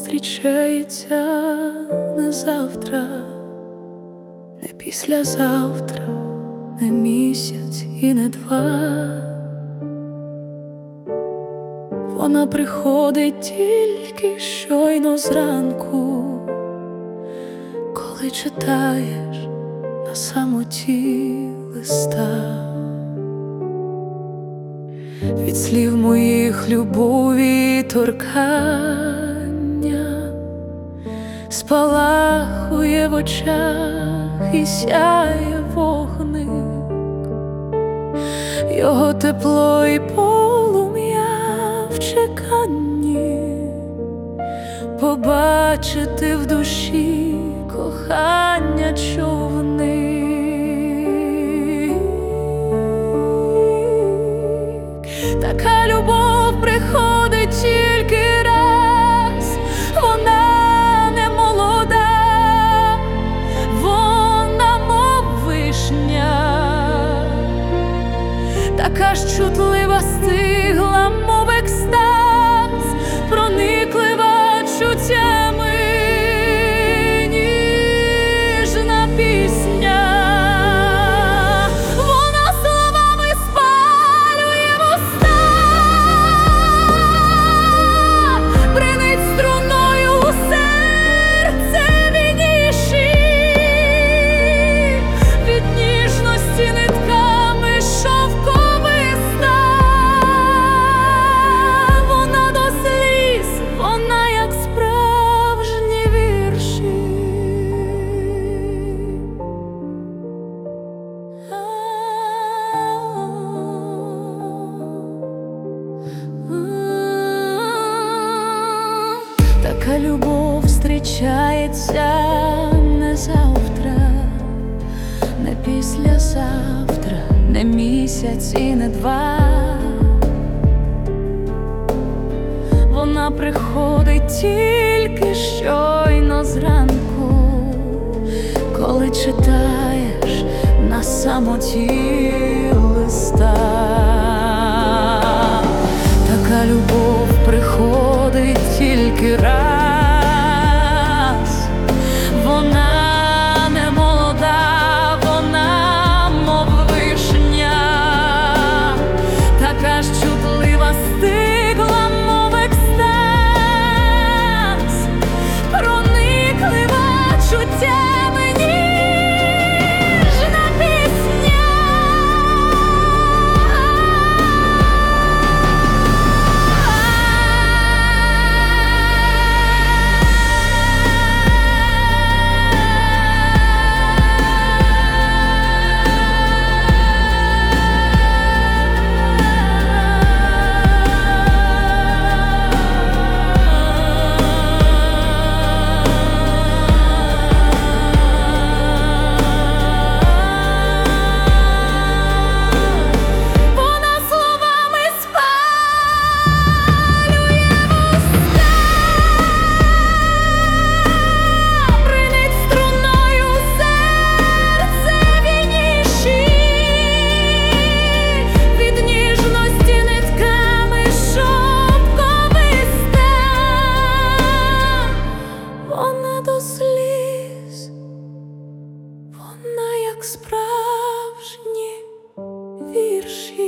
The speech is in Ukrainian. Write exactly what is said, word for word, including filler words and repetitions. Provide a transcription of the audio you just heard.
зустрічається не завтра, не післязавтра, не місяць і не два. Вона приходить тільки щойно зранку, коли читаєш на самоті листа. Від слів моїх любові торкання спалахує в очах і сяє вогник, його тепло і полум'я в чеканні побачити в душі кохання човник. Така любов приходить тільки раз, вона не молода, вона мов вишня, така ж чутлива, стигла, мов екстаз, прониклива чуттями. Така любов зустрічається не завтра, не післязавтра, не місяць і не два. Вона приходить тільки щойно зранку, коли читаєш на самоті листа. Така любов приходить тільки раз, вона не молода, вона мов вишня, така ж чутлива, стигла, мов екстаз, прониклива чуттями ніжна пісня. До сліз вона як справжні вірші.